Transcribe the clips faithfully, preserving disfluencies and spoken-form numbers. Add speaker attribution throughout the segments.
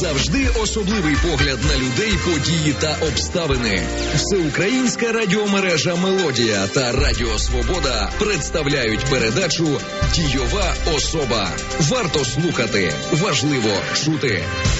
Speaker 1: Завжди особливий погляд на людей, події та обставини. Всеукраїнська радіомережа «Мелодія» та Радіо Свобода представляють передачу «Дійова особа». Варто слухати, важливо чути.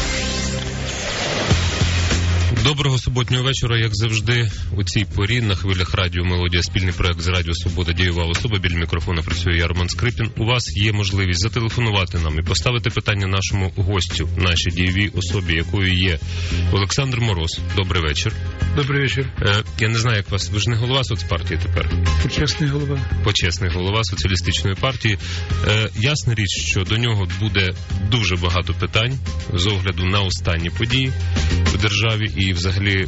Speaker 2: Доброго суботнього вечора, як завжди, у цій порі на хвилях Радіо Мелодія, спільний проект з Радіо Свобода, Дійова особа. Біля мікрофона працює я, Роман Скрипін. У вас є можливість зателефонувати нам і поставити питання нашому гостю, нашій дійовій особі, якою є Олександр Мороз. Добрий вечір.
Speaker 3: Добрий вечір.
Speaker 2: Е, я не знаю, як вас, ви ж не голова соцпартії тепер?
Speaker 3: Почесний голова.
Speaker 2: Почесний голова соціалістичної партії. Е, ясна річ, що до нього буде дуже багато питань з огляду на останні події в державі і взагалі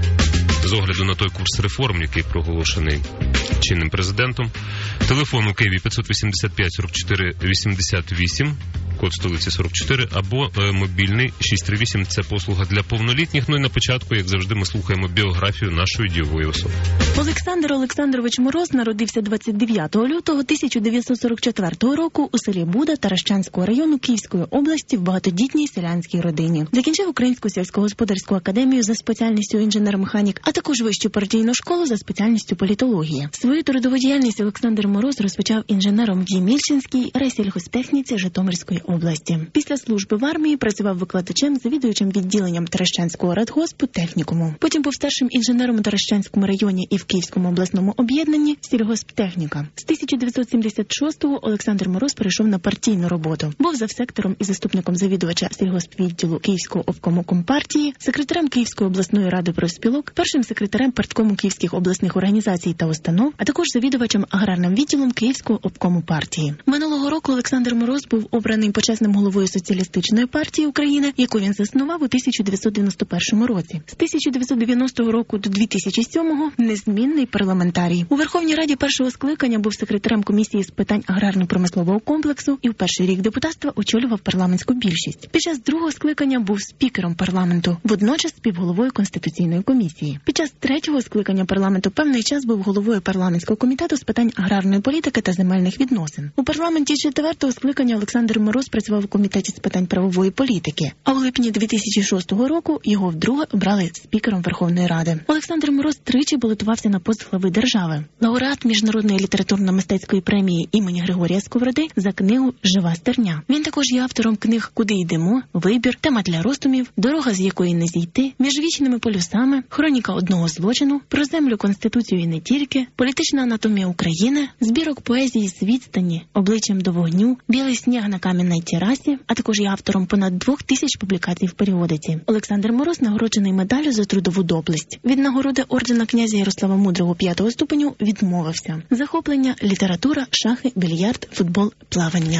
Speaker 2: з огляду на той курс реформ, який проголошений чинним президентом. Телефон у Києві п'ятсот вісімдесят п'ять сорок чотири вісімдесят вісім, код столиці сорок чотири, або е, мобільний шість три вісім, це послуга для повнолітніх. Ну і на початку, як завжди, ми слухаємо біографію нашої дійової особи.
Speaker 4: Олександр Олександрович Мороз народився двадцять дев'ятого лютого тисяча дев'ятсот сорок четвертого року у селі Буда Таращанського району Київської області в багатодітній селянській родині. Закінчив Українську сільськогосподарську академію за спеціальністю інженер-механік, а також вищу партійну школу за спеціальністю політологія. Свою трудову діяльність Олександр Мороз розпочав інженером в Ємільчинській райсільгосптехніці Житомирської області. Після служби в армії працював викладачем, завідуючим відділенням Таращанського радгоспу технікуму. Потім був старшим інженером у Таращанському районі і в Київському обласному об'єднанні сільгосптехніка. З тисяча дев'ятсот сімдесят шостого Олександр Мороз перейшов на партійну роботу. Був завсектором і заступником завідувача сільгоспвідділу Київського обкому компартії, секретарем Київської обласної ради профспілок, першим секретарем парткому Київських обласних організацій та установ, а також завідувачем аграрним відділом Київського обкому партії. Минулого року Олександр Мороз був обраний почесним головою Соціалістичної партії України, яку він заснував у тисяча дев'ятсот дев'яносто першому році. З тисяча дев'ятсот дев'яностого року до дві тисячі сьомого незмінний парламентарій. У Верховній Раді першого скликання був секретарем комісії з питань аграрно-промислового комплексу і в перший рік депутатства очолював парламентську більшість. Під час другого скликання був спікером парламенту, водночас співголовою Конституційної комісії. Під час третього скликання парламенту певний час був головою парламентського комітету з питань аграрної політики та земельних відносин. У парламенті четвертого скликання Олександр Мороз працював у комітеті з питань правової політики, а у липні дві тисячі шостого року його вдруге обрали спікером Верховної Ради. Олександр Мороз тричі балотувався на пост глави держави. Лауреат Міжнародної літературно-мистецької премії імені Григорія Сковороди за книгу «Жива стерня». Він також є автором книг «Куди йдемо», «Вибір», «Тема для розтумів», «Дорога, з якої не зійти», «Між вічними полюсами», «Хроніка одного злочину», «Про землю, Конституцію і не тільки», «Політична анатомія України», збірок поезії «З відстані», «Обличчям до вогню», «Білий сніг на кам'яній терасі», а також є автором понад двох тисяч публікацій в періодиці. Олександр Мороз нагороджений медаллю за трудову доблесть. Від нагороди ордена князя Ярослава Мудрого п'ятого ступеню відмовився. Захоплення – література, шахи, більярд, футбол, плавання.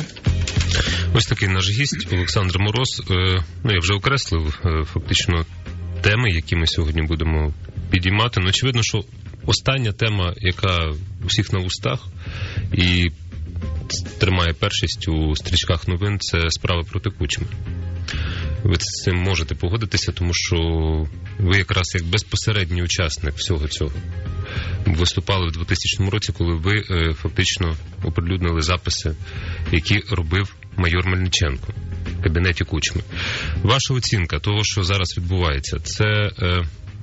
Speaker 2: Ось такий наш гість Олександр Мороз. Ну, я вже окреслив фактично теми, які ми сьогодні будемо підіймати. Ну, очевидно, що остання тема, яка у всіх на устах і тримає першість у стрічках новин, це справа проти Кучми. Ви з цим можете погодитися, тому що ви якраз як безпосередній учасник всього цього виступали в двотисячному році, коли ви е, фактично оприлюднили записи, які робив майор Мельниченко в кабінеті Кучми. Ваша оцінка того, що зараз відбувається, це е,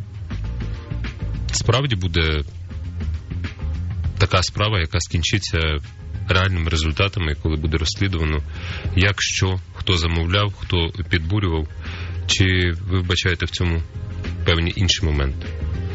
Speaker 2: справді буде така справа, яка скінчиться реальними результатами, коли буде розслідувано, як, що, хто замовляв, хто підбурював, чи ви вбачаєте в цьому певні інші моменти?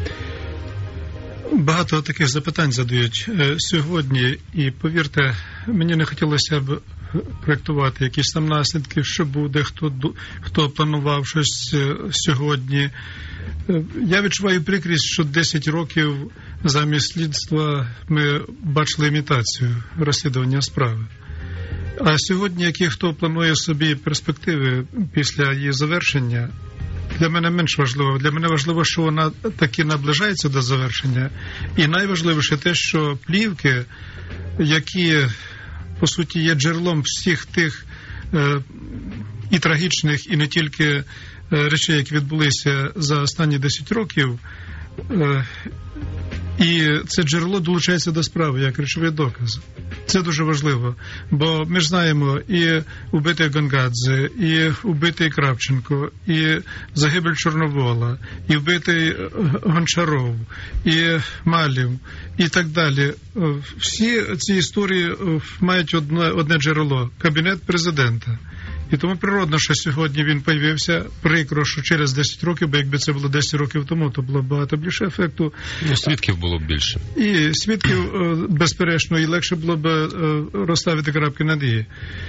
Speaker 3: Багато таких запитань задають сьогодні, і повірте, мені не хотілося б проєктувати якісь там наслідки, що буде, хто, хто планував щось сьогодні. Я відчуваю прикрість, що десять років замість слідства ми бачили імітацію розслідування справи. А сьогодні, які хто планує собі перспективи після її завершення, для мене менш важливо. Для мене важливо, що вона таки наближається до завершення. І найважливіше те, що плівки, які, по суті, є джерелом всіх тих е, і трагічних, і не тільки е, речей, які відбулися за останні десять років, е, І це джерело долучається до справи, як речовий доказ. Це дуже важливо, бо ми ж знаємо і убитий Гонгадзе, і убитий Кравченко, і загибель Чорновола, і вбитий Гончаров, і Малів, і так далі. Всі ці історії мають одне, одне джерело – Кабінет президента. І тому природно, що сьогодні він появився, прикро, що через десять років, бо якби це було десять років тому, то було багато більше ефекту.
Speaker 2: Ну, свідків було б більше.
Speaker 3: І свідків, безперечно, і легше було б розставити крапки над «і».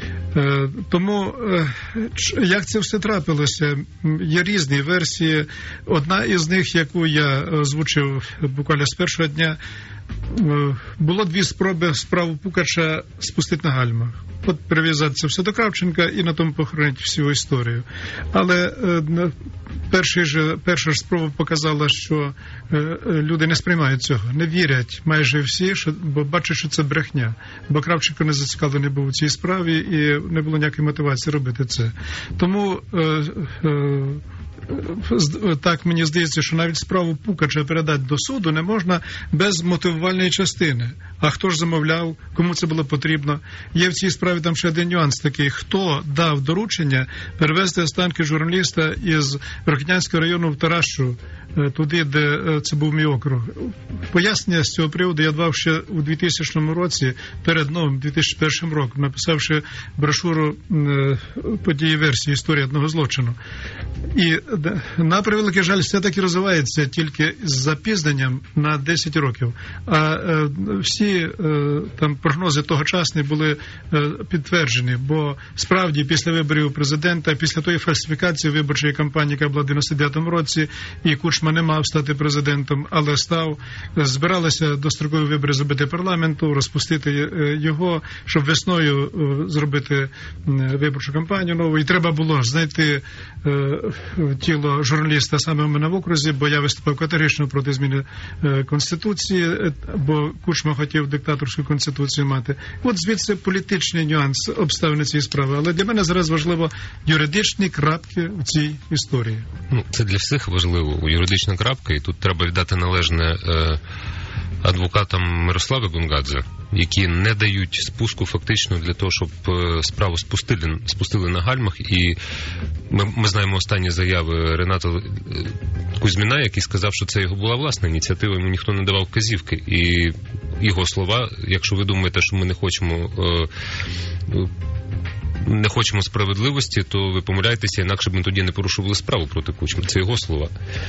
Speaker 3: Тому, як це все трапилося, є різні версії. Одна із них, яку я озвучив буквально з першого дня, було дві спроби справу Пукача спустити на гальмах. От прив'язатися все до Кравченка і на тому похоронити всю історію. Але перша ж, перша ж спроба показала, що люди не сприймають цього, не вірять майже всі, що, бо бачать, що це брехня. Бо Кравченко не зацікавлений був у цій справі і не було ніякої мотивації робити це. Тому е, е, так мені здається, що навіть справу Пукача передати до суду не можна без мотивувальної частини. А хто ж замовляв, кому це було потрібно? Є в цій справі там ще один нюанс такий. Хто дав доручення перевезти останки журналіста із Рокитнянського району в Таращу, туди, де це був мій округ? Пояснення з цього приводу я давав ще у двохтисячному році, перед новим дві тисячі першим роком, написавши брошуру події версії історії одного злочину. І на превеликий жаль, все таки розвивається тільки з запізненням на десять років. А всі там прогнози тогочасні були підтверджені, бо справді після виборів президента, після тої фальсифікації виборчої кампанії, яка була в дев'яносто дев'ятому році, і Кучма не мав стати президентом, але став, збиралися дострокові вибори зробити парламенту, розпустити його, щоб весною зробити виборчу кампанію нову. І треба було знайти тіло журналіста саме в мене в окрузі, бо я виступав категорично проти зміни Конституції, бо Кучма хотів диктаторську Конституцію мати. От звідси політичний нюанс обставини цієї справи. Але для мене зараз важливо юридичні крапки в цій історії.
Speaker 2: Ну, це для всіх важливо, юридична крапка, і тут треба віддати належне е, адвокатам Мирослави Гонгадзе, які не дають спуску фактично для того, щоб справу спустили, спустили на гальмах. І ми, ми знаємо останні заяви Рената Кузьміна, який сказав, що це його була власна ініціатива, йому ніхто не давав вказівки. І його слова, якщо ви думаєте, що ми не хочемо е, не хочемо справедливості, то ви помиляєтеся, інакше б ми тоді не порушували справу проти Кучми. Це його слова.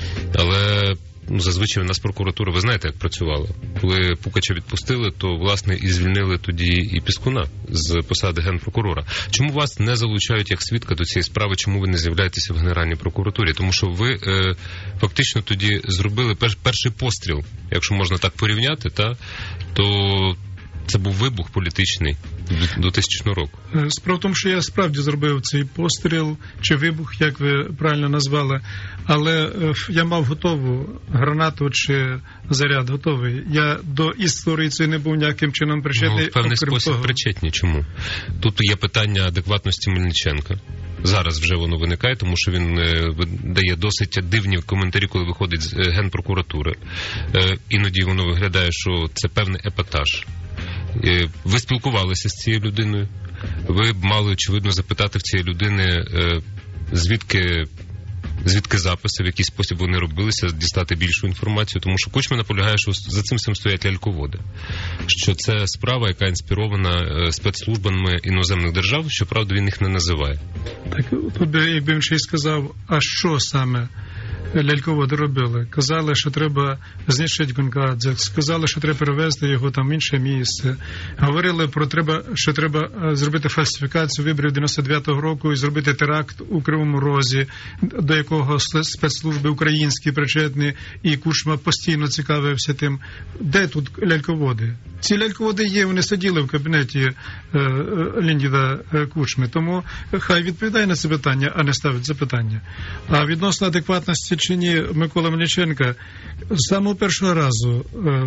Speaker 2: Але ну, зазвичай у нас прокуратура, ви знаєте, як працювала. Коли Пукача відпустили, то, власне, і звільнили тоді і Піскуна з посади генпрокурора. Чому вас не залучають як свідка до цієї справи? Чому ви не з'являєтеся в Генеральній прокуратурі? Тому що ви е, фактично тоді зробили пер, перший постріл, якщо можна так порівняти, та, то це був вибух політичний до тисячного року.
Speaker 3: Справа в тому, що я справді зробив цей постріл, чи вибух, як ви правильно назвали, але я мав готову гранату чи заряд готовий. Я до історії цієї не був ніяким чином причетний.
Speaker 2: Ну, в певний спосіб того. Причетні. Чому? Тут є питання адекватності Мельниченка. Зараз вже воно виникає, тому що він е, дає досить дивні коментарі, коли виходить з е, Генпрокуратури. Е, іноді воно виглядає, що це певний епатаж. Е, ви спілкувалися з цією людиною. Ви мали, очевидно, запитати в цієї людини, е, звідки, звідки записи, в який спосіб вони робилися, дістати більшу інформацію, тому що Кучма наполягає, що за цим всім стоять ляльководи. Що це справа, яка інспірована спецслужбами іноземних держав, щоправда, він їх не називає.
Speaker 3: Так, тут, якби він ще й сказав, а що саме ляльководи робили? Казали, що треба знищити Гонгадзе, сказали, що треба перевезти його там в інше місце. Говорили про треба, що треба зробити фальсифікацію виборів дев'яносто дев'ятого року і зробити теракт у Кривому Розі, до якого спецслужби українські причетні, і Кучма постійно цікавився тим. Де тут ляльководи? Ці ляльководи є, вони сиділи в кабінеті е, Леоніда Кучми, тому хай відповідає на це питання, а не ставить запитання. А відносно адекватності свідченні Миколи Мельниченка, з самого першого разу,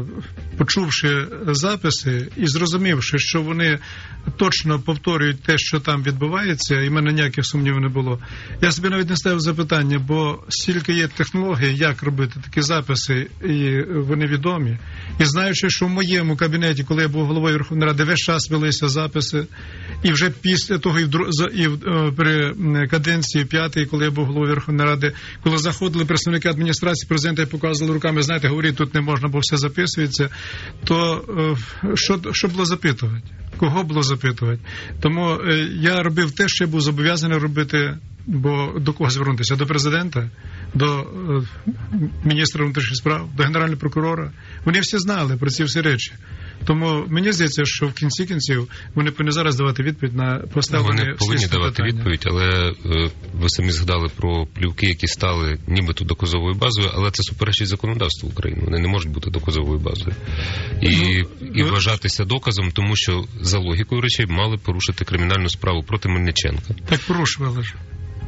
Speaker 3: почувши записи і зрозумівши, що вони точно повторюють те, що там відбувається, і в мене ніяких сумнівів не було, я собі навіть не ставив запитання, бо стільки є технологій, як робити такі записи, і вони відомі. І знаючи, що в моєму кабінеті, коли я був головою Верховної Ради, весь час велися записи, і вже після того, і, в, і в, при каденції п'ятої, коли я був головою Верховної Ради, коли заходили представники адміністрації президента і показували руками, знаєте, говорить, тут не можна, бо все записується, то що, що було запитувати? Кого було запитувати? Тому я робив те, що я був зобов'язаний робити, бо до кого звернутися? До президента, до міністра внутрішніх справ, до генерального прокурора. Вони всі знали про ці всі речі. Тому мені здається, що в кінці кінців вони повинні зараз давати відповідь на поставлені
Speaker 2: Вони повинні давати
Speaker 3: питання.
Speaker 2: відповідь, але е, ви самі згадали про плівки, які стали нібито доказовою базою, але це суперечить законодавству України. Вони не можуть бути доказовою базою. І, ну, і ви... вважатися доказом, тому що за логікою речей мали порушити кримінальну справу проти Мельниченка.
Speaker 3: Так порушували ж.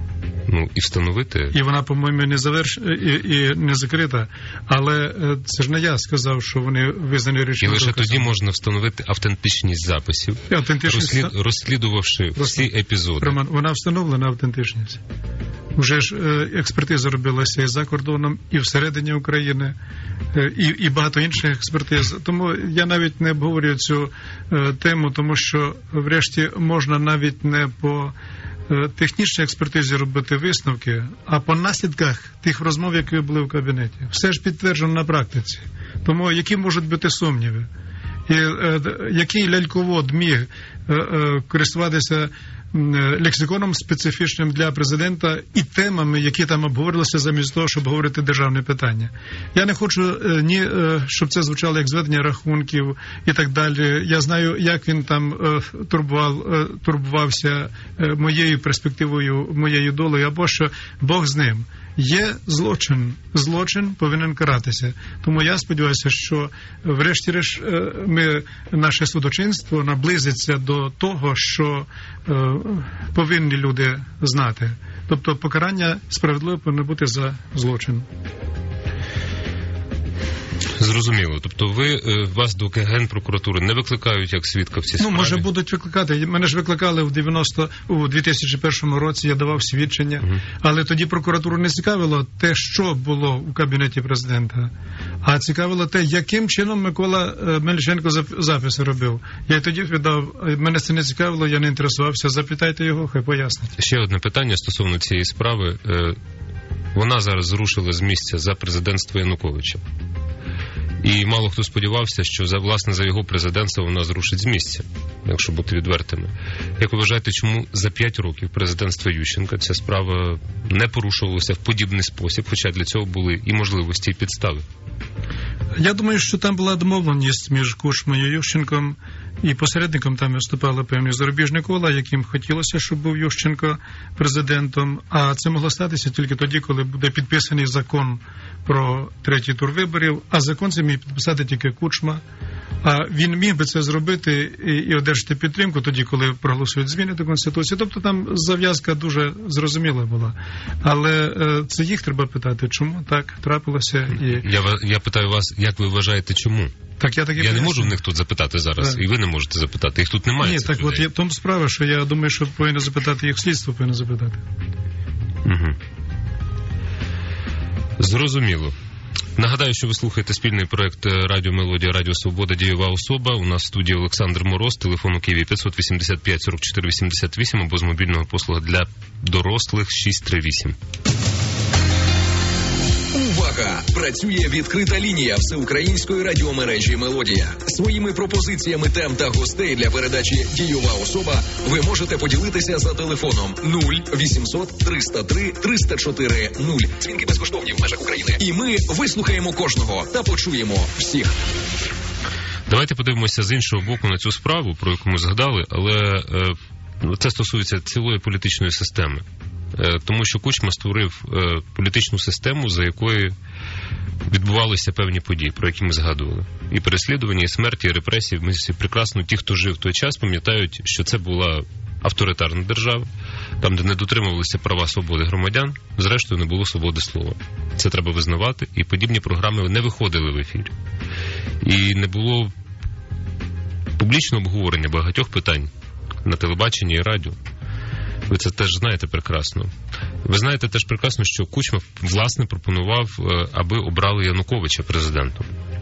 Speaker 2: Ну, і встановити...
Speaker 3: І вона, по-моєму, не заверш... і, і не закрита. Але це ж не я сказав, що вони визнані речі.
Speaker 2: І лише доказом. Тоді можна встановити автентичність записів,
Speaker 3: автентичність...
Speaker 2: розслід... розслідувавши Просто... всі епізоди.
Speaker 3: Роман, вона встановлена автентичність. Вже ж експертиза робилася і за кордоном, і всередині України, і, і багато інших експертиз. Тому я навіть не обговорюю цю тему, тому що врешті можна навіть не по технічній експертизі робити висновки, а по наслідках тих розмов, які були в кабінеті. Все ж підтверджено на практиці. Тому які можуть бути сумніви? І е, який ляльковод міг е, е, користуватися лексиконом специфічним для президента і темами, які там обговорилися замість того, щоб говорити державне питання. Я не хочу ні, щоб це звучало як зведення рахунків і так далі. Я знаю, як він там турбував, турбувався моєю перспективою, моєю долею, або що Бог з ним. Є злочин. Злочин повинен каратися. Тому я сподіваюся, що врешті-решт ми, наше судочинство наблизиться до того, що е, повинні люди знати. Тобто покарання справедливо повинно бути за злочин.
Speaker 2: Зрозуміло. Тобто ви, вас до Генпрокуратури не викликають як свідка в цій справі?
Speaker 3: Ну, може, будуть викликати. Мене ж викликали в дев'яносто, у дві тисячі першому році, я давав свідчення. Угу. Але тоді прокуратуру не цікавило те, що було у кабінеті президента, а цікавило те, яким чином Микола Мельниченко записи робив. Я й тоді віддав, мене це не цікавило, я не інтересувався. Запитайте його, хай пояснить.
Speaker 2: Ще одне питання стосовно цієї справи. Вона зараз зрушила з місця за президентство Януковича. І мало хто сподівався, що за власне за його президентство вона зрушить з місця, якщо бути відвертими. Як ви вважаєте, чому за п'ять років президентства Ющенка ця справа не порушувалася в подібний спосіб, хоча для цього були і можливості, і підстави?
Speaker 3: Я думаю, що там була домовленість між Кучмою і Ющенком, і посередником там виступали певні зарубіжні кола, яким хотілося, щоб був Ющенко президентом. А це могло статися тільки тоді, коли буде підписаний закон про третій тур виборів, а закон це міг підписати тільки Кучма. А він міг би це зробити і, і одержати підтримку тоді, коли проголосують зміни до Конституції. Тобто там зав'язка дуже зрозуміла була. Але е, це їх треба питати, чому так трапилося. І...
Speaker 2: Я, я питаю вас, як ви вважаєте, чому?
Speaker 3: Так, я так і
Speaker 2: я не можу в них тут запитати зараз, так. І ви не можете запитати. Їх тут немає.
Speaker 3: Ні, так людей. От є в тому справа, що я думаю, що повинно запитати їх слідство, повинно запитати.
Speaker 2: Угу. Зрозуміло. Нагадаю, що ви слухаєте спільний проект Радіо Мелодія, Радіо Свобода, Дієва особа. У нас в студії Олександр Мороз, телефон у Києві п'ятсот вісімдесят п'ять сорок чотири вісімдесят вісім або з мобільного послуга для дорослих шість три вісім.
Speaker 1: Увага! Працює відкрита лінія всеукраїнської радіомережі «Мелодія». Своїми пропозиціями тем та гостей для передачі «Дієва особа» ви можете поділитися за телефоном нуль вісімсот триста три триста чотири нуль. Дзвінки безкоштовні в межах України. І ми вислухаємо кожного та почуємо всіх.
Speaker 2: Давайте подивимося з іншого боку на цю справу, про яку ми згадали, але е, це стосується цілої політичної системи. Тому що Кучма створив політичну систему, за якою відбувалися певні події, про які ми згадували. І переслідування, і смерті, і репресії. Ми всі прекрасно, ті, хто жив в той час, пам'ятають, що це була авторитарна держава, там, де не дотримувалися права свободи громадян, зрештою не було свободи слова. Це треба визнавати, і подібні програми не виходили в ефір. І не було публічного обговорення багатьох питань на телебаченні і радіо. Ви це теж знаєте прекрасно. Ви знаєте теж прекрасно, що Кучма, власне, пропонував, аби обрали Януковича президентом.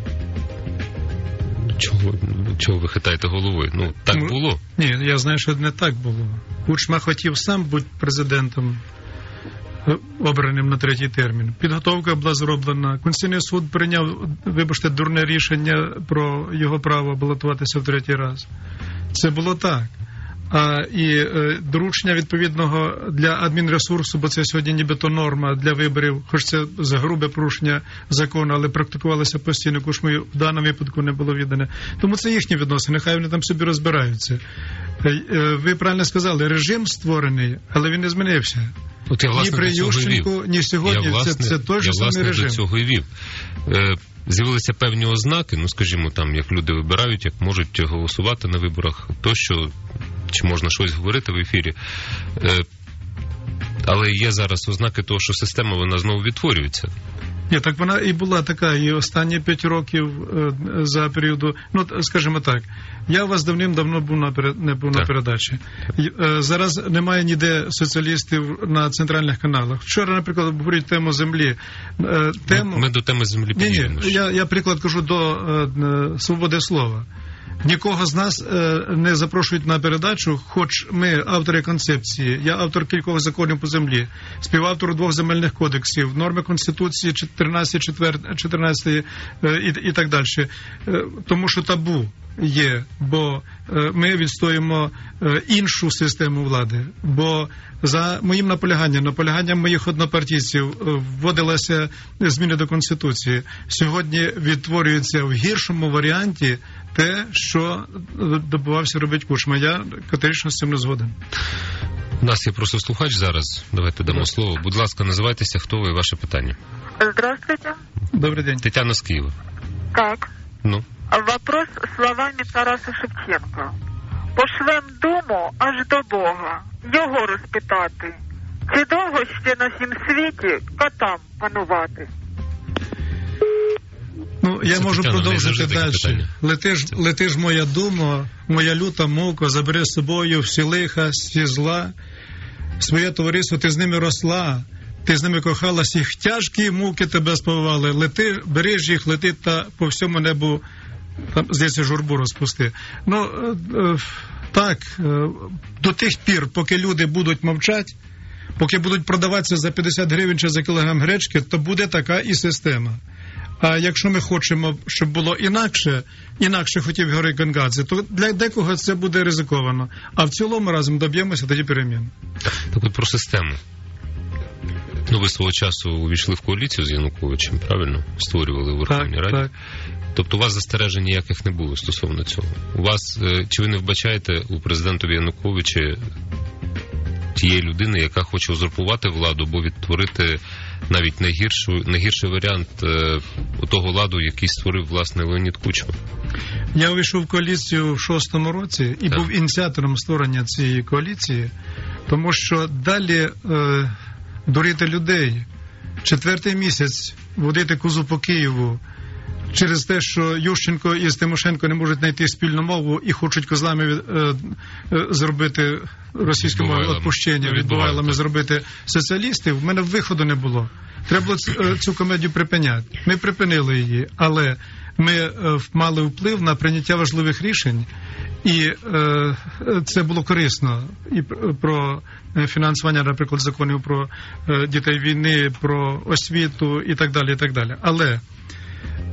Speaker 2: Чого, чого ви хитаєте головою? Ну, так ну, було.
Speaker 3: Ні, я знаю, що не так було. Кучма хотів сам бути президентом, обраним на третій термін. Підготовка була зроблена. Конституційний суд прийняв, вибачте, дурне рішення про його право балотуватися в третій раз. Це було так. А і е, доручення відповідного для адмінресурсу, бо це сьогодні нібито норма для виборів, хоч це за грубе порушення закону, але практикувалося постійно, Кучмою в даному випадку не було віддане. Тому це їхні відносини, нехай вони там собі розбираються. Е, е, ви правильно сказали, режим створений, але він не змінився.
Speaker 2: От я, власне,
Speaker 3: ні при Ющенку, ні сьогодні,
Speaker 2: я, власне,
Speaker 3: це, це той же самий
Speaker 2: режим. Я, власне,
Speaker 3: режим.
Speaker 2: до цього і вів. Е, з'явилися певні ознаки, ну, скажімо, там, як люди вибирають, як можуть голосувати на виборах, тощо, чи можна щось говорити в ефірі. Е, але є зараз ознаки того, що система, вона знову відтворюється.
Speaker 3: Ні, так вона і була така, і останні п'ять років е, за періоду, ну, скажімо так, я у вас давним-давно був на, не був так. на передачі. Е, зараз немає ніде соціалістів на центральних каналах. Вчора, наприклад, обговорюють тему землі. Е, тему...
Speaker 2: Ми, ми до теми землі підійдемо.
Speaker 3: Ні, ні, я, я приклад кажу до е, свободи слова. Нікого з нас е, не запрошують на передачу, хоч ми автори концепції, я автор кількох законів по землі, співавтор двох земельних кодексів, норми Конституції тринадцять, чотирнадцять е, і, і так далі. Е, тому що табу є, бо е, ми відстоїмо е, іншу систему влади, бо за моїм наполяганням, наполяганням моїх однопартійців е, вводилися зміни до Конституції. Сьогодні відтворюється в гіршому варіанті те, що добивався робити Кучма. Я категорично з цим не згоден.
Speaker 2: У нас є просто слухач зараз. Давайте дамо слово. Будь ласка, називайтеся, хто ви і ваше питання.
Speaker 5: Здравствуйте.
Speaker 3: Добрий день.
Speaker 2: Тетяна з Києва.
Speaker 5: Так.
Speaker 2: Ну?
Speaker 5: Вопрос словами Тараса Шевченка. Пошлем думу аж до Бога, його розпитати. Чи довго ще на всім світі котам панувати?
Speaker 3: Ну, я
Speaker 2: Це
Speaker 3: можу
Speaker 2: Тетяна,
Speaker 3: продовжити далі. Летиш, летиш моя дума, моя люта мука, забери з собою всі лиха, всі зла. Своє товариство, ти з ними росла, ти з ними кохалась, їх тяжкі муки тебе сповивали. Лети, бери ж їх, лети та по всьому небу, там, здається, журбу розпусти. Ну, е, е, так, е, до тих пір, поки люди будуть мовчати, поки будуть продаватися за п'ятдесят гривень чи за кілограм гречки, то буде така і система. А якщо ми хочемо, щоб було інакше, інакше хотів Георгій Гонгадзе, то для декого це буде ризиковано. А в цілому разом доб'ємося тоді перемін.
Speaker 2: Так от про систему. Ну, ви свого часу увійшли в коаліцію з Януковичем, правильно? Створювали у Верховній Раді.
Speaker 3: Так.
Speaker 2: Тобто у вас застережень ніяких не було стосовно цього. У вас, чи ви не вбачаєте у президентові Януковича тієї людини, яка хоче узурпувати владу, або відтворити навіть найгіршу, найгірший варіант е, того ладу, який створив, власне, Леонід Кучма?
Speaker 3: Я увійшов в коаліцію в шостому році і так. був ініціатором створення цієї коаліції, тому що далі е, дурити людей, четвертий місяць водити козу по Києву, через те, що Ющенко і Тимошенко не можуть знайти спільну мову і хочуть козлами е, е, зробити російську мову відпущення, відбувайлами зробити соціалістів, в мене виходу не було. Треба було цю, цю комедію припиняти. Ми припинили її, але ми е, мали вплив на прийняття важливих рішень, і е, це було корисно. І про фінансування, наприклад, законів про е, дітей війни, про освіту і так далі, і так далі. Але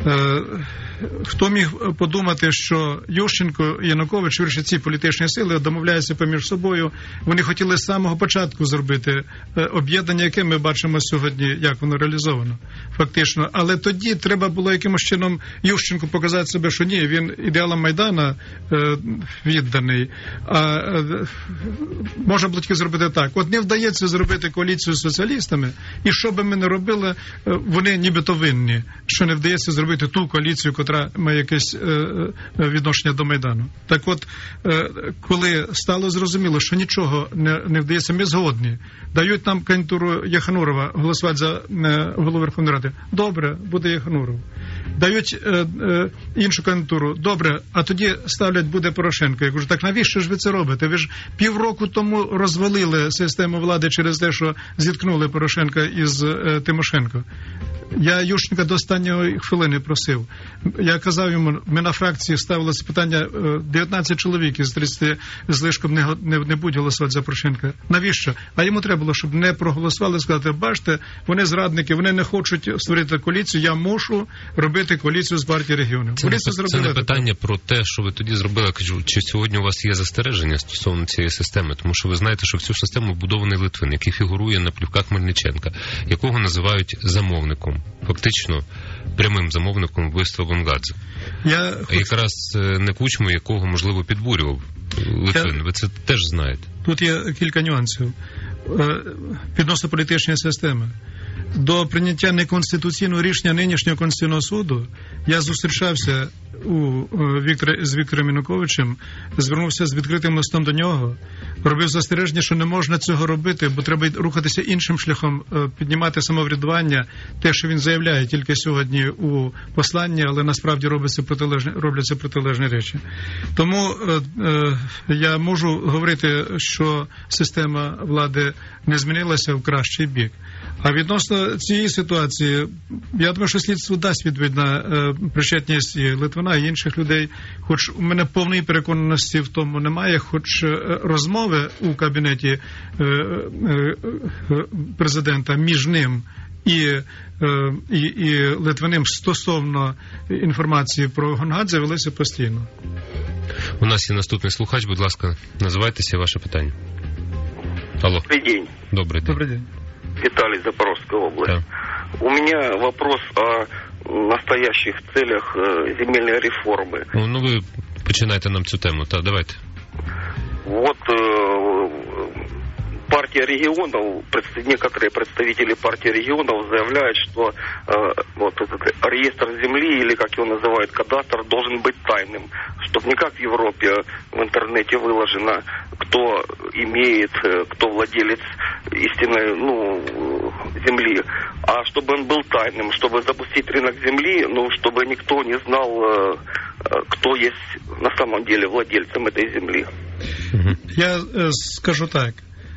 Speaker 3: Хто міг подумати, що Ющенко і Янукович, вірші ці політичні сили, домовляються поміж собою. Вони хотіли з самого початку зробити об'єднання, яке ми бачимо сьогодні, як воно реалізовано, фактично. Але тоді треба було якимось чином Ющенку показати себе, що ні, він ідеалам Майдана е, відданий. А е, можна було тільки зробити так. От не вдається зробити коаліцію з соціалістами, і що би ми не робили, вони нібито винні, що не вдається зробити ту коаліцію, котра має якесь е, відношення до Майдану. Так от, е, коли стало зрозуміло, що нічого не, не вдається, ми згодні. Дають нам кандидатуру Єханурова голосувати за е, голову Верховної Ради. Добре, буде Єхануров. Дають е, е, іншу кандидатуру. Добре, а тоді ставлять буде Порошенко. Я кажу, так навіщо ж ви це робите? Ви ж півроку тому розвалили систему влади через те, що зіткнули Порошенка із е, Тимошенко. Я Ющенка до останньої хвилини просив. Я казав йому, ми на фракції ставили це питання, дев'ятнадцять чоловік із тридцяти злишком не, не, не будуть голосувати за Порошенка. Навіщо? А йому треба було, щоб не проголосували, сказати, бачите, вони зрадники, вони не хочуть створити коаліцію, я мушу робити коаліцію з партії регіонів.
Speaker 2: Це,
Speaker 3: вони
Speaker 2: не,
Speaker 3: це,
Speaker 2: це не питання про те, що ви тоді зробили. Кажу, чи сьогодні у вас є застереження стосовно цієї системи, тому що ви знаєте, що в цю систему вбудований Литвин, який фігурує на плівках Мельниченка, якого називають замовником. Фактично прямим замовником вбивства Гонгадзе. Я хочу... Якраз не Кучму, якого, можливо, підбурював Литвин. Я... Ви це теж знаєте.
Speaker 3: Тут є кілька нюансів. Відносно політичної системи. До прийняття неконституційного рішення нинішнього Конституційного суду я зустрічався у Віктора, з Віктором Януковичем, звернувся з відкритим листом до нього, робив застереження, що не можна цього робити, бо треба рухатися іншим шляхом, піднімати самоврядування, те, що він заявляє тільки сьогодні у посланні, але насправді робляться протилежні, робляться протилежні речі. Тому е, е, я можу говорити, що система влади не змінилася в кращий бік. А відносно цієї ситуації, я думаю, що слідство дасть відповідь на е, причетність і Литвина, і інших людей, хоч у мене повної переконаності в тому немає, хоч е, розмови у кабінеті е, е, президента між ним і, е, і, і Литвиним стосовно інформації про Гонгадзе велися постійно.
Speaker 2: У нас є наступний слухач, будь ласка, називайтеся, ваше питання. Алло.
Speaker 6: Добрый день.
Speaker 2: Добрый день.
Speaker 3: Добрый день.
Speaker 6: Виталий, Запорожская область.
Speaker 2: Да.
Speaker 6: У меня вопрос о настоящих целях земельной реформы.
Speaker 2: Ну, ну ви починайте нам цю тему, так, давайте.
Speaker 6: Вот э, партия регионов, некоторые представители партии регионов заявляют, что э, вот этот реестр земли, или как его называют, кадастр, должен быть тайным. Чтобы не как в Европе в интернете выложено, кто имеет, кто владелец истинной, ну, земли, а чтобы он был тайным, чтобы запустить рынок земли, ну, чтобы никто не знал, кто есть на самом деле владельцем этой земли.
Speaker 3: Я э, скажу так.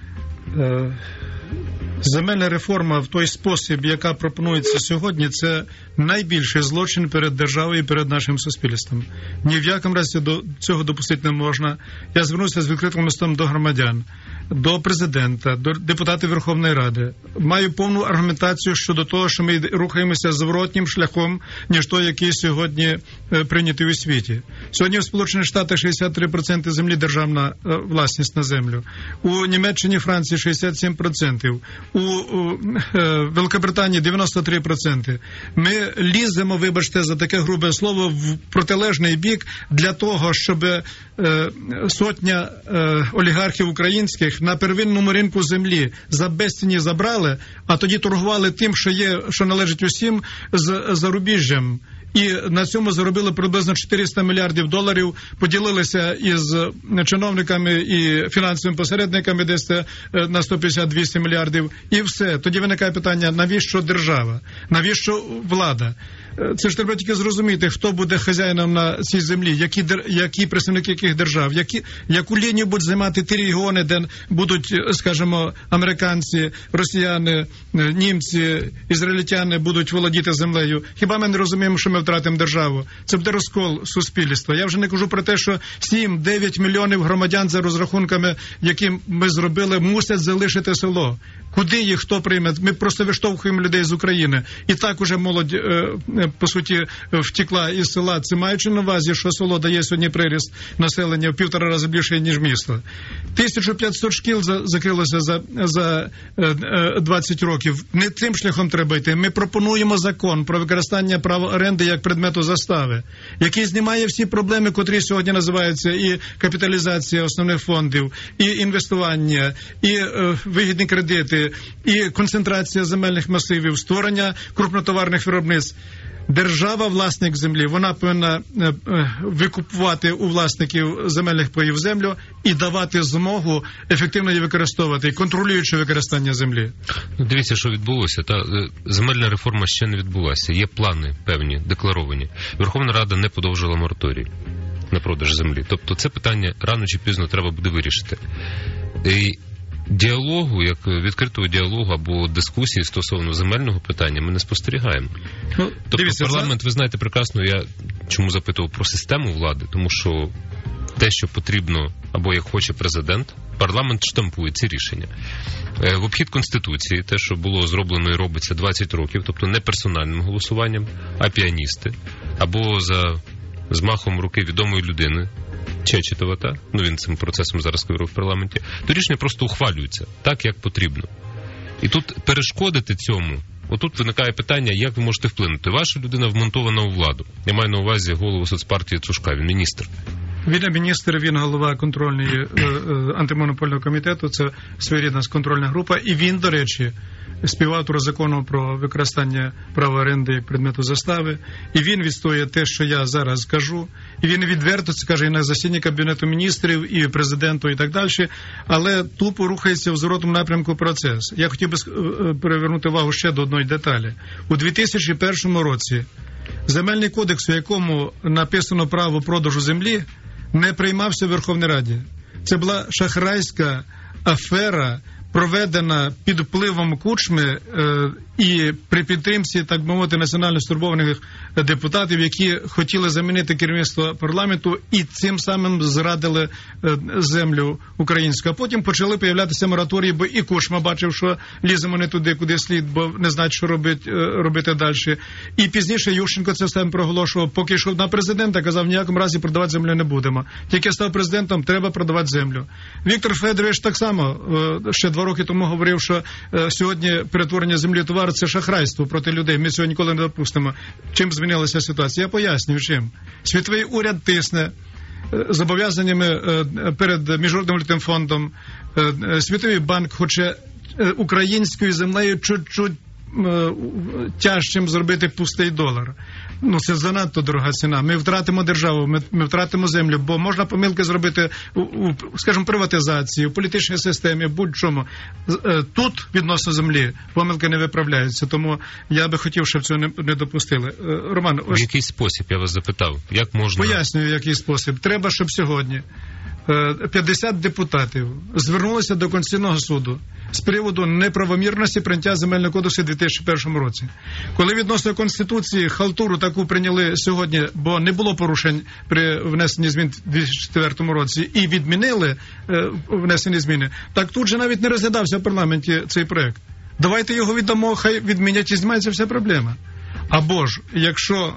Speaker 3: Э, земельна реформа в той спосіб, яка пропонується сьогодні, це найбільший злочин перед державою і перед нашим суспільством. Ні в якому разі до цього допустити не можна. Я звернувся з відкритим листом до громадян, до президента, до депутатів Верховної Ради. Маю повну аргументацію щодо того, що ми рухаємося зворотнім шляхом, ніж той, який сьогодні прийнятий у світі. Сьогодні в Сполучених Штатах шістдесят три відсотки землі державна власність на землю. У Німеччині, Франції шістдесят сім відсотків. У, у Великобританії дев'яносто три відсотки. Ми ліземо, вибачте за таке грубе слово, в протилежний бік для того, щоб е, сотня е, олігархів українських на первинному ринку землі за безціні забрали, а тоді торгували тим, що є, що належить усім, з зарубіжжям. І на цьому заробили приблизно чотириста мільярдів доларів, поділилися із чиновниками і фінансовими посередниками десь на сто п'ятдесят - двісті мільярдів, і все. Тоді виникає питання, навіщо держава, навіщо влада? Це ж треба тільки зрозуміти, хто буде хазяїном на цій землі, які, які представники яких держав, які, яку лінію будуть займати ті регіони, де будуть, скажімо, американці, росіяни, німці, ізраїльтяни будуть володіти землею. Хіба ми не розуміємо, що ми втратимо державу, це буде розкол суспільства. Я вже не кажу про те, що сім-дев'ять мільйонів громадян за розрахунками, які ми зробили, мусять залишити село. Куди їх, хто прийме? Ми просто виштовхуємо людей з України. І так уже молодь, по суті, втекла із села. Це маючи на увазі, що село дає сьогодні приріст населення в півтора рази більше, ніж місто. тисяча п'ятсот шкіл закрилося за, за двадцять років. Не цим шляхом треба йти. Ми пропонуємо закон про використання права оренди як предмету застави, який знімає всі проблеми, котрі сьогодні називаються і капіталізація основних фондів, і інвестування, і е, вигідні кредити, і концентрація земельних масивів, створення крупнотоварних виробництв. Держава, власник землі, вона повинна е, е, викупувати у власників земельних паїв землю і давати змогу ефективно її використовувати, контролюючи використання землі.
Speaker 2: Ну, дивіться, що відбулося. Та земельна реформа ще не відбулася. Є плани певні, декларовані. Верховна Рада не подовжила мораторій на продаж землі. Тобто це питання рано чи пізно треба буде вирішити. І діалогу, як відкритого діалогу або дискусії стосовно земельного питання ми не спостерігаємо. Ну, тобто дивіться, парламент, ви знаєте прекрасно, я чому запитував про систему влади, тому що те, що потрібно, або як хоче президент, парламент штампує ці рішення. В обхід Конституції, те, що було зроблено і робиться двадцять років, тобто не персональним голосуванням, а піаністи, або за змахом руки відомої людини, Чечетова, та? Ну він цим процесом зараз керує в парламенті, то рішення просто ухвалюються так, як потрібно. І тут перешкодити цьому, отут виникає питання, як ви можете вплинути. Ваша людина вмонтована у владу. Я маю на увазі голову соцпартії Цушка, він міністр.
Speaker 3: Він не міністр, він голова контрольної е, е, антимонопольного комітету, це своєрідна контрольна група, і він, до речі, співавтор закону про використання права оренди як предмету застави, і він відстоює те, що я зараз кажу, і він відверто це каже і на засіданні Кабінету міністрів, і президенту, і так далі, але тупо рухається в зворотному напрямку процес. Я хотів би перевернути увагу ще до одної деталі. У дві тисячі першому році Земельний кодекс, у якому написано право продажу землі, не приймався в Верховній Раді. Це була шахрайська афера, проведена під впливом Кучми е, і при підтримці, так би мовити, національно стурбованих депутатів, які хотіли замінити керівництво парламенту і цим самим зрадили е, землю українську. А потім почали появлятися мораторії, бо і Кучма бачив, що ліземо не туди, куди слід, бо не знають, що робити, е, робити далі. І пізніше Ющенко це сам проголошував, поки йшов на президента, казав, в ніякому разі продавати землю не будемо. Тільки став президентом, треба продавати землю. Віктор Федорович так само е, ще два роки тому говорив, що е, сьогодні перетворення землі в товар – це шахрайство проти людей. Ми цього ніколи не допустимо. Чим змінилася ситуація? Я пояснюю, чим. Світовий уряд тисне е, зобов'язаннями е, перед Міжнародним валютним фондом. Е, Світовий банк хоче е, українською землею чуть-чуть е, тяжчим зробити пустий долар. Ну, це занадто дорога ціна. Ми втратимо державу, ми, ми втратимо землю, бо можна помилки зробити у, у скажімо, приватизації, у політичній системі, будь-чому. Тут, відносно землі, помилки не виправляються, тому я би хотів, щоб цього не, не допустили. Роман, ось...
Speaker 2: В який спосіб, я вас запитав, як можна...
Speaker 3: Пояснюю, в який спосіб. Треба, щоб сьогодні п'ятдесят депутатів звернулися до Конституційного суду з приводу неправомірності прийняття Земельного кодексу у дві тисячі першому році. Коли відносно Конституції халтуру таку прийняли сьогодні, бо не було порушень при внесенні змін у дві тисячі четвертому році, і відмінили е, внесені зміни, так тут же навіть не розглядався в парламенті цей проект. Давайте його віддамо, хай відмінять і знімається вся проблема. Або ж, якщо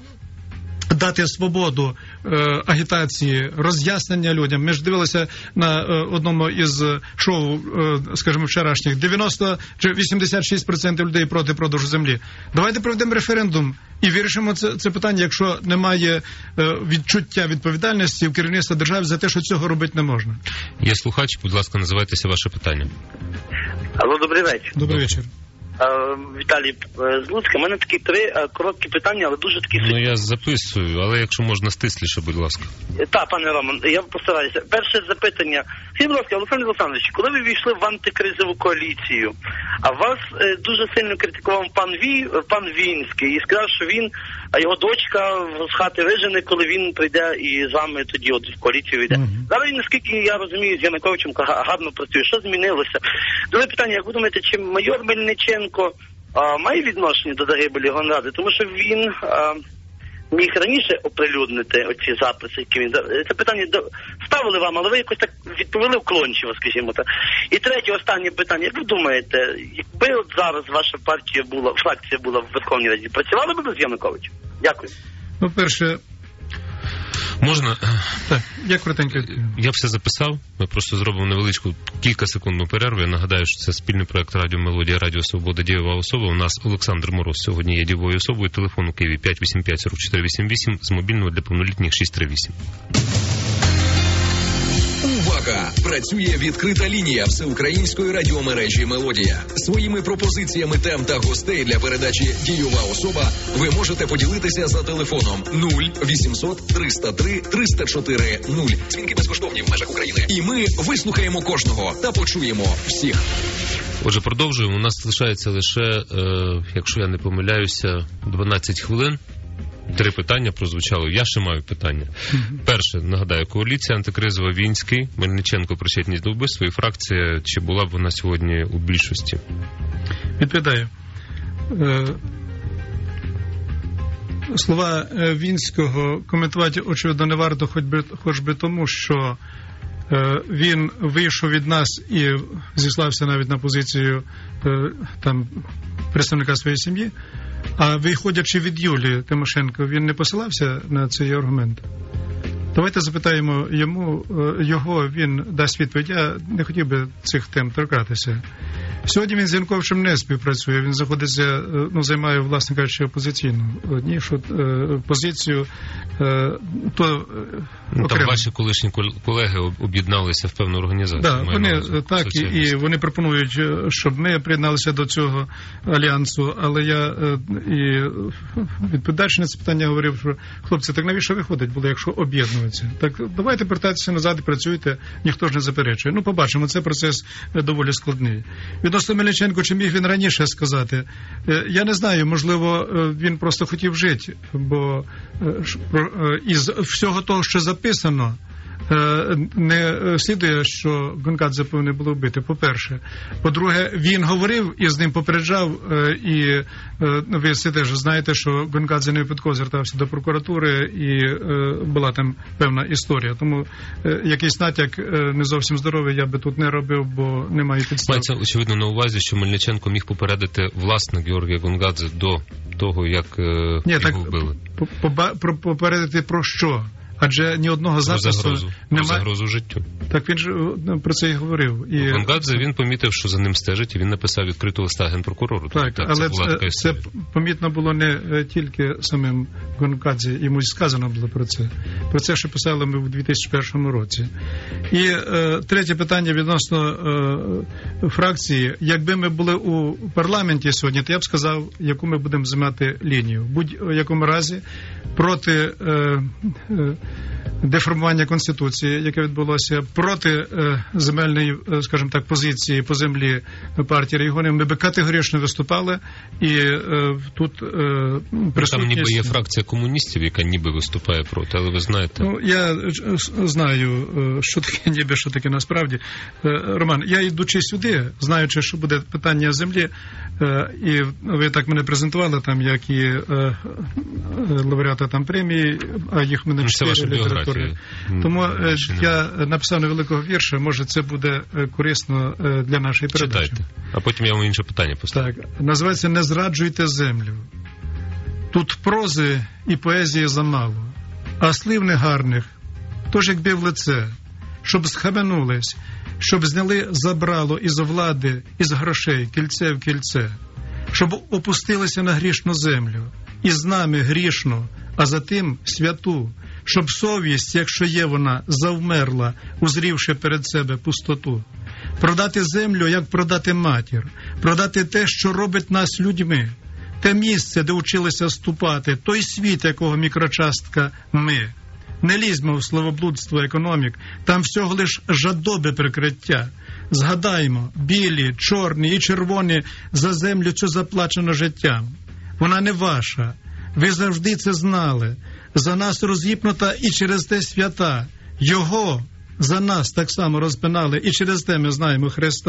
Speaker 3: дати свободу е, агітації, роз'яснення людям. Ми ж дивилися на е, одному із шоу, е, скажімо, вчорашніх, дев'яносто чи вісімдесят шість відсотків людей проти продажу землі. Давайте проведемо референдум і вирішимо це, це питання, якщо немає е, відчуття відповідальності в керівництва держави за те, що цього робити не можна.
Speaker 2: Є слухач, будь ласка, називайтеся ваше питання.
Speaker 7: Алло, добрий вечір.
Speaker 3: Добрий вечір.
Speaker 7: Віталій з Луцька. У мене такі три короткі питання, але дуже такі...
Speaker 2: Ну, я записую, але якщо можна стисліше, будь ласка.
Speaker 7: Так, пане Роман, я постараюся. Перше запитання. Скажіть, будь ласка, Олександр Олександрович, коли ви війшли в антикризову коаліцію, а вас е, дуже сильно критикував пан Ві, пан Вінський, і сказав, що він, а його дочка з хати вижене, коли він прийде і з вами тоді от в коаліцію йде. Mm-hmm. Зараз він, наскільки я розумію, з Януковичем гарно працює. Що змінилося? Друге питання, як ви думаєте, чи майор Мельниченко а, має відношення до загибелі Гонради? Тому що він а, міг раніше оприлюднити оці записи, які він... Це питання ставили вам, але ви якось так відповіли вклончиво, скажімо так. І третє, останнє питання. Як ви думаєте, якби от зараз ваша партія була, фракція була в Верховній Раді, працювали б без Януковича? Дякую.
Speaker 3: Ну, перше...
Speaker 2: Можна?
Speaker 3: Так, я коротенько.
Speaker 2: Я все записав, ми просто зробимо невеличку кількасекундну перерву. Я нагадаю, що це спільний проект Радіо Мелодія, Радіо Свобода, дієва особа. У нас Олександр Мороз сьогодні є дієвою особою. Телефон у Києві п'ять вісім п'ять сорок чотири вісім вісім, з мобільного для повнолітніх шість три вісім.
Speaker 1: Увага! Працює відкрита лінія всеукраїнської радіомережі «Мелодія». Своїми пропозиціями тем та гостей для передачі «Дієва особа» ви можете поділитися за телефоном нуль вісімсот триста три триста чотири нуль. Дзвінки безкоштовні в межах України. І ми вислухаємо кожного та почуємо всіх.
Speaker 2: Отже, продовжуємо. У нас лишається лише, е, якщо я не помиляюся, дванадцять хвилин. Три питання прозвучало. Я ще маю питання. Mm-hmm. Перше, нагадаю, коаліція антикризова Вінський, Мельниченко причетність до вбивства і фракція, чи була б вона сьогодні у більшості?
Speaker 3: Відповідаю. Е, слова Вінського коментувати, очевидно, не варто, хоч би, хоч би тому, що е, він вийшов від нас і зіслався навіть на позицію е, там, представника своєї сім'ї. А виходячи від Юлії Тимошенко, він не посилався на цей аргумент? Давайте запитаємо йому, його, він дасть відповідь. Я не хотів би цих тем торкатися. Сьогодні він з Януковичем не співпрацює, він знаходиться, ну, займає, власне кажучи, опозиційну нішу, е, позицію, е, то
Speaker 2: ну, там ваші колишні колеги об'єдналися в певну організацію.
Speaker 3: Да, вони, так, і, і вони пропонують, щоб ми приєдналися до цього альянсу, але я е, і відповідаючи на це питання говорив, що хлопці, так навіщо виходить було, якщо об'єднуються? Так давайте повертатися назад і працюйте, ніхто ж не заперечує. Ну, побачимо, це процес доволі складний. Відносно Мельниченко, чи міг він раніше сказати? Я не знаю, можливо, він просто хотів жити, бо із всього того, що записано, не слідує, що Гонгадзе повинен було вбити, по-перше. По-друге, він говорив і з ним попереджав, і ви все теж знаєте, що Гонгадзе не випадково звертався до прокуратури, і була там певна історія. Тому якийсь натяк не зовсім здоровий я би тут не робив, бо немає підстав.
Speaker 2: Мається, очевидно, на увазі, що Мельниченко міг попередити власне Георгія Гонгадзе до того, як
Speaker 3: Ні,
Speaker 2: його
Speaker 3: так,
Speaker 2: вбили.
Speaker 3: Попередити про що? Адже ні одного запису
Speaker 2: загрозу,
Speaker 3: немає.
Speaker 2: загрозу життю.
Speaker 3: Так він ж про це і говорив. І
Speaker 2: Гонгадзе, він помітив, що за ним стежить, і він написав відкритого листа генпрокурору.
Speaker 3: Так, так, але це, це, це помітно було не тільки самим Гонгадзе, йому сказано було про це. Про це ще писали ми в дві тисячі першому році. І е, третє питання відносно е, фракції. Якби ми були у парламенті сьогодні, то я б сказав, яку ми будемо займати лінію. В будь-якому разі проти е, е, деформування Конституції, яке відбулося, проти е, земельної, е, скажімо так, позиції по землі партії регіонів, ми би категорично виступали, і е, тут е, присутність...
Speaker 2: Там ніби є фракція комуністів, яка ніби виступає проти, але ви знаєте...
Speaker 3: Ну, я знаю, що таке ніби, що таке насправді. Роман, я йдучи сюди, знаючи, що буде питання землі, і ви так мене презентували, там, як і лауреата там премії, а їх мене чотири літератури. Тому я написав невеликого вірша, може це буде корисно для нашої передачі.
Speaker 2: Читайте, а потім я вам інше питання поставлю.
Speaker 3: Так, називається «Не зраджуйте землю». Тут прози і поезії замало, а слів негарних, тож якби в лице, щоб схаменулись, щоб зняли забрало із влади, із грошей, кільце в кільце, щоб опустилися на грішну землю, і з нами грішну, а за тим святу, щоб совість, якщо є вона, завмерла, узрівши перед себе пустоту. Продати землю, як продати матір, продати те, що робить нас людьми, те місце, де вчилися ступати, той світ, якого мікрочастка ми. Не лізьмо в словоблудство економік, там всього лиш жадоби прикриття. Згадаймо, білі, чорні і червоні за землю цю заплачено життям. Вона не ваша, ви завжди це знали. За нас розгіпнута і через те свята. Його за нас так само розпинали, і через те ми знаємо Христа.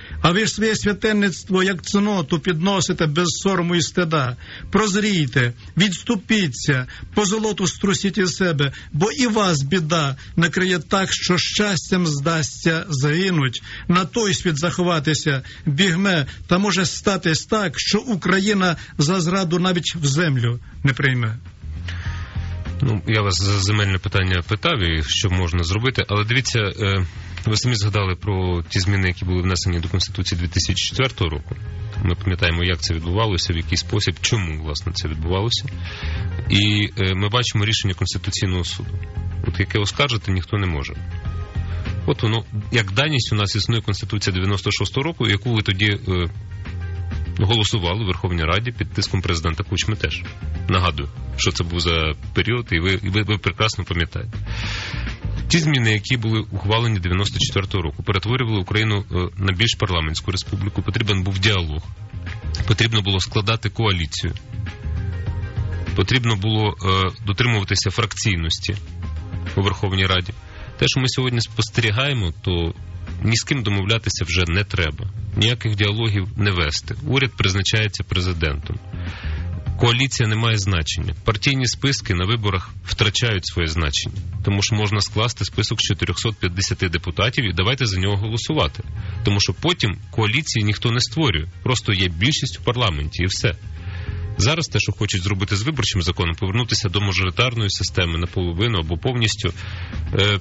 Speaker 3: А ви ж своє святенництво, як цноту, підносите без сорому і стида. Прозрійте, відступіться, позолоту струсіть із себе, бо і вас біда накриє так, що щастям здасться загинуть, на той світ заховатися бігме, та може статись так, що Україна за зраду навіть в землю не прийме.
Speaker 2: Ну, я вас за земельне питання питав, і що можна зробити, але дивіться, ви самі згадали про ті зміни, які були внесені до Конституції дві тисячі четвертого року. Ми пам'ятаємо, як це відбувалося, в який спосіб, чому, власне, це відбувалося. І ми бачимо рішення Конституційного суду, от яке оскаржити ніхто не може. От воно, як даність, у нас існує Конституція дев'яносто шостого року, яку ви тоді е, голосували у Верховній Раді під тиском президента Кучми теж. Нагадую, що це був за період, і ви, і ви, ви прекрасно пам'ятаєте. Ті зміни, які були ухвалені дев'яносто четвертого року, перетворювали Україну е, на більш парламентську республіку. Потрібен був діалог. Потрібно було складати коаліцію. Потрібно було е, дотримуватися фракційності у Верховній Раді. Те, що ми сьогодні спостерігаємо, то ні з ким домовлятися вже не треба. Ніяких діалогів не вести. Уряд призначається президентом. Коаліція не має значення. Партійні списки на виборах втрачають своє значення. Тому що можна скласти список з чотириста п'ятдесят депутатів і давайте за нього голосувати. Тому що потім коаліції ніхто не створює. Просто є більшість в парламенті і все. Зараз те, що хочуть зробити з виборчим законом, повернутися до мажоритарної системи наполовину або повністю, е,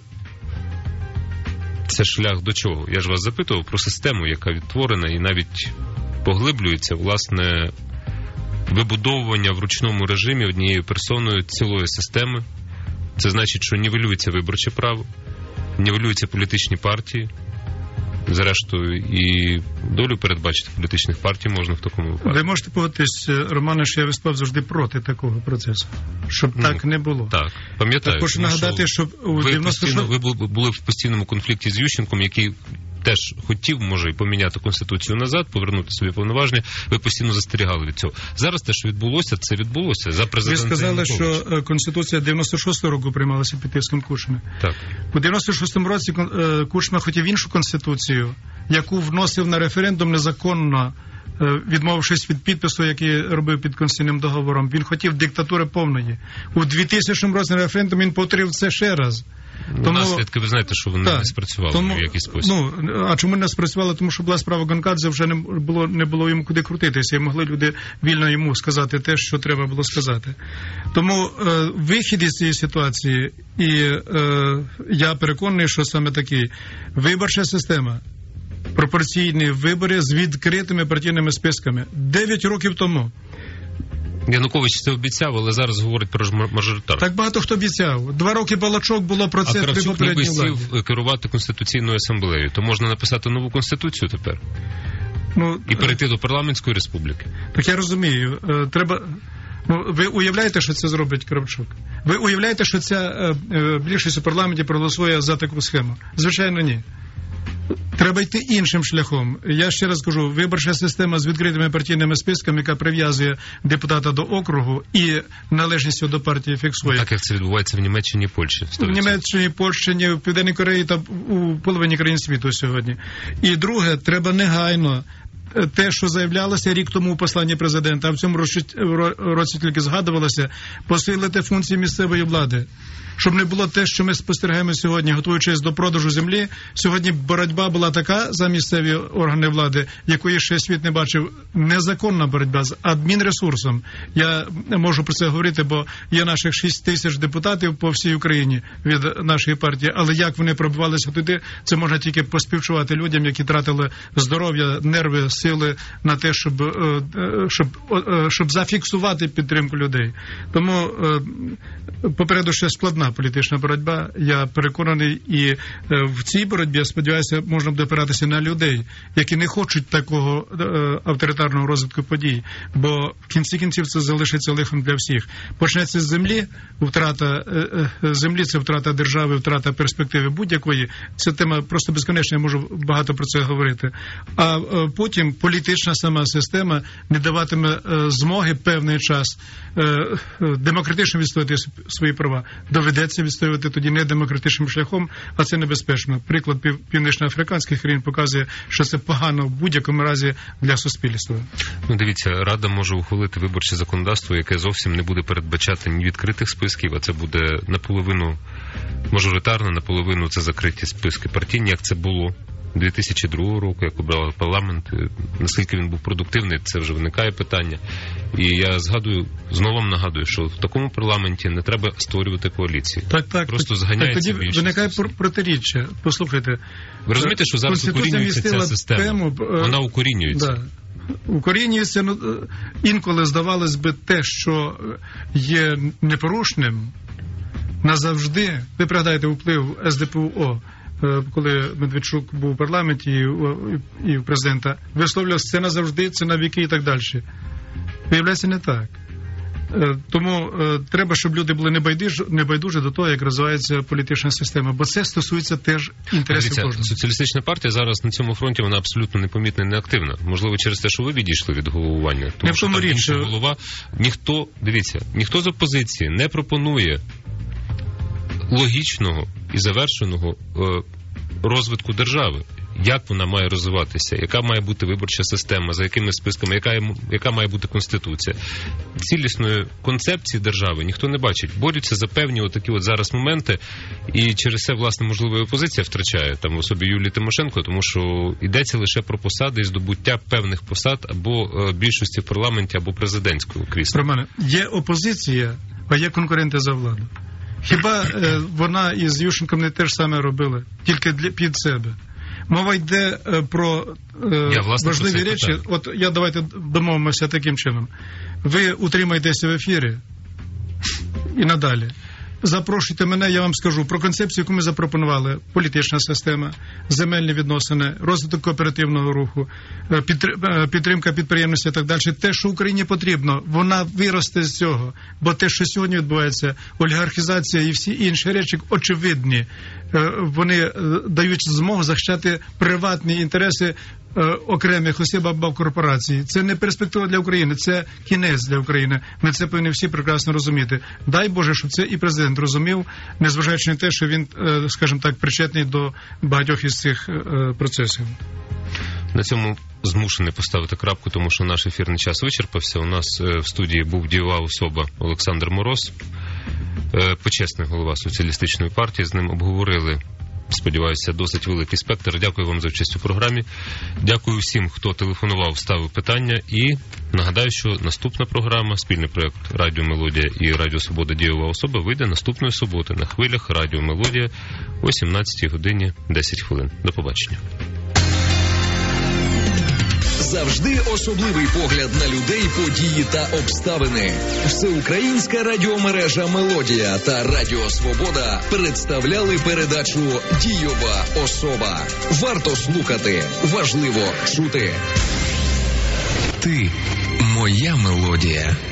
Speaker 2: це шлях до чого? Я ж вас запитував про систему, яка відтворена і навіть поглиблюється, власне, вибудовування в ручному режимі однією персоною цілої системи. Це значить, що нівелюється виборче право, нівелюються політичні партії. Зрештою, і долю передбачити політичних партій можна в такому випадку.
Speaker 3: Ви можете погодитись, Романе, що я виступав завжди проти такого процесу, щоб ну, так не було.
Speaker 2: Так, пам'ятаю.
Speaker 3: Також нагадати, що у дев'яносто шостому...
Speaker 2: ви були в постійному конфлікті з Ющенком, який теж хотів, може, і поміняти Конституцію назад, повернути собі повноваження. Ви постійно застерігали від цього. Зараз те, що відбулося, це відбулося. За президента
Speaker 3: Ви сказали,
Speaker 2: Януковича.
Speaker 3: що Конституція дев'яносто шостого року приймалася під тиском Кучми.
Speaker 2: Так.
Speaker 3: У дев'яносто шостому році Кучма хотів іншу Конституцію, яку вносив на референдум незаконно, відмовившись від підпису, який робив під конституційним договором. Він хотів диктатури повної. У двохтисячному році на референдум він повторив це ще раз.
Speaker 2: Тому, наслідки, ви знаєте, що вони так, не спрацювали тому, в якийсь спосіб.
Speaker 3: Ну, а чому не спрацювали? Тому що була справа Гонкадзе, вже не було, не було йому куди крутитися, і могли люди вільно йому сказати те, що треба було сказати. Тому е, вихід із цієї ситуації, і е, я переконаний, що саме такий виборча система, пропорційні вибори з відкритими партійними списками. Дев'ять років тому.
Speaker 2: Янукович це обіцяв, але зараз говорить про мажоритарку.
Speaker 3: Так багато хто обіцяв. Два роки балачок було про це при попередній владі.
Speaker 2: А сів керувати Конституційною асамблеєю. То можна написати нову Конституцію тепер? Ну, і перейти до парламентської республіки?
Speaker 3: Так я розумію. Треба... Ну, ви уявляєте, що це зробить Кравчук? Ви уявляєте, що ця е, е, більшість у парламенті проголосує за таку схему? Звичайно, ні. Треба йти іншим шляхом. Я ще раз кажу, виборча система з відкритими партійними списками, яка прив'язує депутата до округу і належністю до партії фіксує.
Speaker 2: Так, як це відбувається в Німеччині і Польщі.
Speaker 3: В Німеччині, Польщі, в Південній Кореї та у половині країн світу сьогодні. І друге, треба негайно те, що заявлялося рік тому у посланні президента, а в цьому році тільки згадувалося, посилити функції місцевої влади. Щоб не було те, що ми спостерігаємо сьогодні, готуючись до продажу землі. Сьогодні боротьба була така за місцеві органи влади, якої ще світ не бачив. Незаконна боротьба з адмінресурсом. Я можу про це говорити, бо є наших шість тисяч депутатів по всій Україні від нашої партії. Але як вони пробивалися туди, це можна тільки поспівчувати людям, які тратили здоров'я, нерви, сили на те, щоб, щоб, щоб зафіксувати підтримку людей. Тому попереду ще складна політична боротьба. Я переконаний, і в цій боротьбі, я сподіваюся, можна буде опиратися на людей, які не хочуть такого авторитарного розвитку подій, бо в кінці кінців це залишиться лихом для всіх. Почнеться з землі, втрата землі, це втрата держави, втрата перспективи будь-якої. Це тема просто безконечна, я можу багато про це говорити. А потім потім політична сама система не даватиме е, змоги певний час е, е, демократично відстоювати свої права. Доведеться відстоювати тоді не демократичним шляхом, а це небезпечно. Приклад пів, північноафриканських країн показує, що це погано в будь-якому разі для суспільства.
Speaker 2: Ну, дивіться, Рада може ухвалити виборче законодавство, яке зовсім не буде передбачати ні відкритих списків, а це буде наполовину мажоритарно, наполовину це закриті списки партійні, як це було дві тисячі другого року, як обрали парламент. Наскільки він був продуктивний, це вже виникає питання. І я згадую, знову вам нагадую, що в такому парламенті не треба створювати коаліції.
Speaker 3: Так, так.
Speaker 2: Просто зганяється
Speaker 3: так, тоді
Speaker 2: більшість.
Speaker 3: Виникає протиріччя. Послухайте.
Speaker 2: Ви розумієте, що зараз укорінюється ця система? Тему, Вона укорінюється.
Speaker 3: Да. Укорінюється, ну, інколи здавалось би те, що є непорушним, назавжди. Ви пригадаєте вплив ес де пе о, коли Медведчук був у парламенті і у президента, висловлювався це назавжди, це на віки і так далі. Виявляється, не так. Тому треба, щоб люди були небайдужі, небайдужі до того, як розвивається політична система, бо це стосується теж інтересів кожного.
Speaker 2: Соціалістична партія зараз на цьому фронті, вона абсолютно непомітна і неактивна. Можливо, через те, що ви відійшли від головування. Тому що там інша голова. Ніхто, дивіться, ніхто з опозиції не пропонує логічного і завершеного е, розвитку держави. Як вона має розвиватися, яка має бути виборча система, за якими списками, яка, яка має бути конституція. Цілісної концепції держави ніхто не бачить. Борються за певні отакі от зараз моменти, і через це, власне, можливо, і опозиція втрачає там в особі Юлії Тимошенко, тому що йдеться лише про посади і здобуття певних посад або е, більшості в парламенті, або президентського крісла.
Speaker 3: Романе, є опозиція, а є конкуренти за владу. Хіба е, вона із Ющенком не те ж саме робила, тільки для, під себе? Мова йде е, про е,
Speaker 2: я, власне,
Speaker 3: важливі
Speaker 2: про
Speaker 3: речі.
Speaker 2: питаю.
Speaker 3: От я давайте домовимося таким чином. Ви утримайтеся в ефірі і надалі. Запрошуйте мене, я вам скажу про концепцію, яку ми запропонували. Політична система, земельні відносини, розвиток кооперативного руху, підтримка підприємництва і так далі. Те, що Україні потрібно, вона виросте з цього. Бо те, що сьогодні відбувається, олігархізація і всі інші речі очевидні. Вони дають змогу захищати приватні інтереси окремих осіб або корпорацій. Це не перспектива для України, це кінець для України. Ми це повинні всі прекрасно розуміти. Дай Боже, щоб це і президент розумів, незважаючи на те, що він, скажімо так, причетний до багатьох із цих процесів.
Speaker 2: На цьому змушений поставити крапку, тому що наш ефірний час вичерпався. У нас в студії був дієва особа Олександр Мороз, почесний голова Соціалістичної партії. З ним обговорили, сподіваюся, досить великий спектр. Дякую вам за участь у програмі. Дякую всім, хто телефонував, ставив питання. І нагадаю, що наступна програма, спільний проєкт «Радіо Мелодія» і «Радіо Свобода. Дієва особа» вийде наступної суботи на хвилях «Радіо Мелодія» о сімнадцятій годині десять хвилин. До побачення.
Speaker 1: Завжди особливий погляд на людей, події та обставини. Всеукраїнська радіомережа «Мелодія» та «Радіо Свобода» представляли передачу «Дієва особа». Варто слухати, важливо чути. Ти – моя мелодія.